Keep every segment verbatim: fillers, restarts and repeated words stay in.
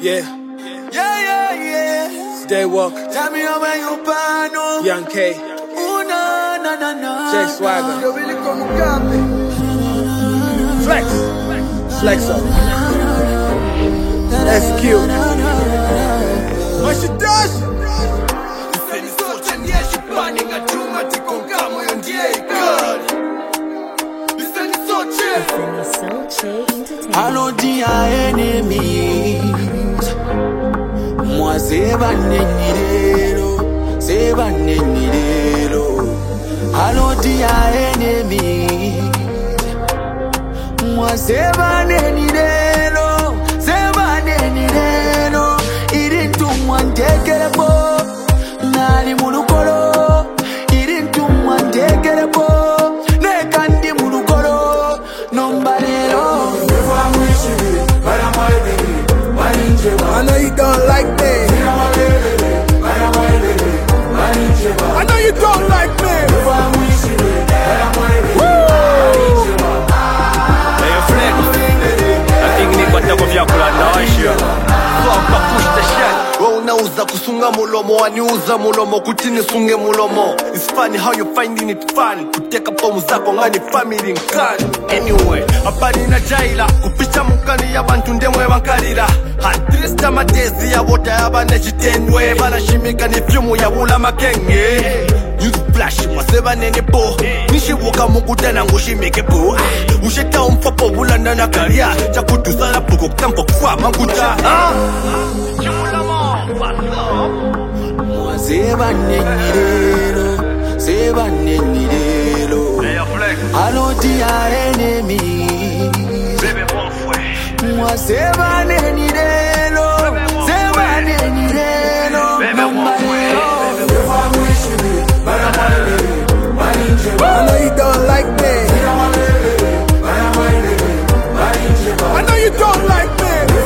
Yeah. Yeah, yeah, yeah. Day Walk. Tell me how when you pan. Young K. Ooh, na, na, na, na. Jay Swagger. Yo really come copy. Flex. Flexo. S Q. What she does? Seni socha ndiye shipani ngatuma tikonga moyo ndiye ikali. Seni soche. Seni Soche Entertainment. Hello dear enemies. Moi seba nenirero, seba nenirero. Hello dear enemies. Moi seba nenirero, seba nenirero. Irintu mwantekerebo, nali mulukolo. Irintu mwantekerebo, nekandi mulukolo. Nombalero. I know you don't like me. I know you don't like me. Hey, Flex. I think ni kwata kwa vyakula naisha. Kwa push the shit. Wewe unauza kusunga mulomo, waniuza mulomo, kutini sunge mulomo. It's funny how you finding it fun. Kuteka pomu zako ngani family nkani. Anyway, habari na jaila, kupicha mukani ya bantu ndemwe bankalira. Hatrista matezi ya bota ya bane chitendwe, bana shimika ni fyumu ya wula makenge. Youth flash, waseba nene po. Nishi woka mukutana ngushimike po. Usheta umfapo wula nana karia. Chakutu sana puko kampo kwa manguta. Moi seba nenirero, seba nenirero. Hey, Flex. Hello dear enemies. Baby, bon fouet. Moi seba nenirero, seba nenirero. Baby, bon fouet. I know you don't like me. I know you don't like me.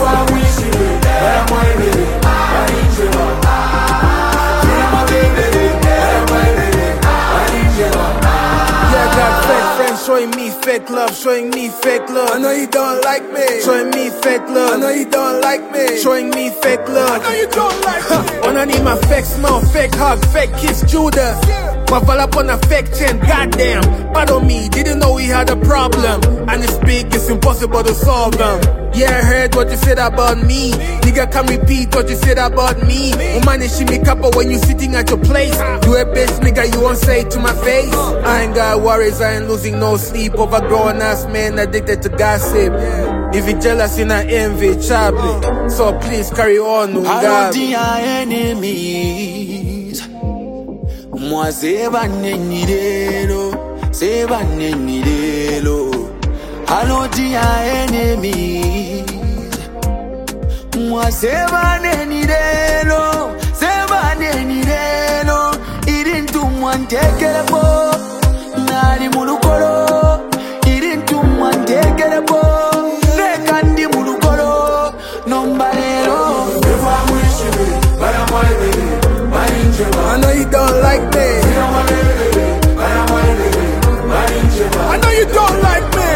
Yeah, I got fake friends showing me fake love, showing me fake love. I know you don't like me. Showing me fake love. I know you don't like me. Showing me fake love. I know you don't like me. When I need my fake smile, fake hug, fake kiss, Judas. My fall up on a fake chain, goddamn. Pardon me, didn't know we had a problem. And it's big, it's impossible to solve them. Yeah, I heard what you said about me. Nigga can repeat what you said about me. Woman, is she make up when you sitting at your place. You a bitch, nigga, you won't say it to my face. I ain't got worries, I ain't losing no sleep over grown ass men addicted to gossip. If you jealous, you not envy, choppy. So please carry on, no Hello God. dear enemies. Moi seba nenirero, seba nenirero. Hello dear enemies. Moi seba nenirero, seba nenirero. Irintu mwantekerebo, nali mulukolo. Irintu mwantekerebo, nekandi mulukolo. Nombalero. I know you don't like me. I know you don't like me.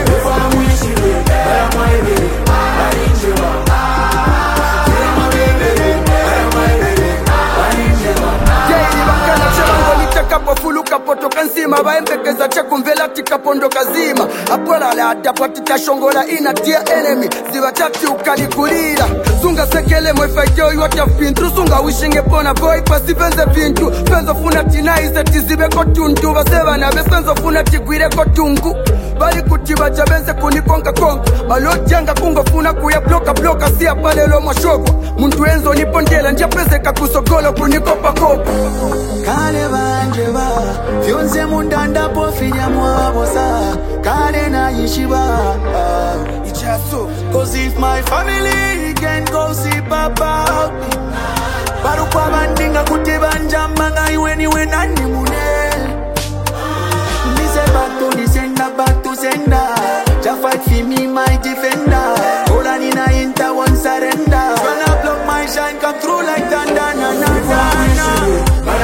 Fuluka potoka nsima baembekeza chekumvela tikapondoka zima apola la adapatita shongola inatia enemy ziwa chati ukanikulira sunga sekele mwefaityo yote pintu sunga wishinge pona boy pasipenze pintu penzo funa tinaise tizibe kotundu baseba na besenzo funa tigwire kotungu bali kutiba chabenze kunikonga konga balojanga kungo funa kuya bloka bloka siya pale lo mwashogwa muntu enzo nipondela njapezeka kusogolo kunikopa kopa Kale banjeba, fyonze mundanda pofinya mwabosa. Kale na yishiba, ichaso. Cause if my family can go see papa, barukwa bandinga kutibanja manga iwe niwe nani mune. Nise batu nisenda batu senda, ja fight for me my defender. Ola nina inta one surrender. When I block my shine come through like thunder na na na na.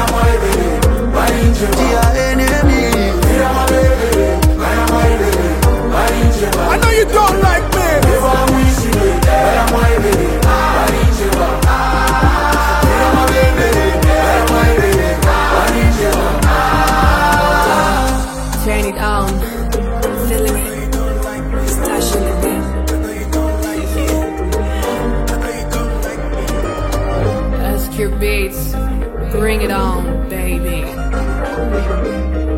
Dear enemy. I know you don't like me. Beats. Bring it on, baby.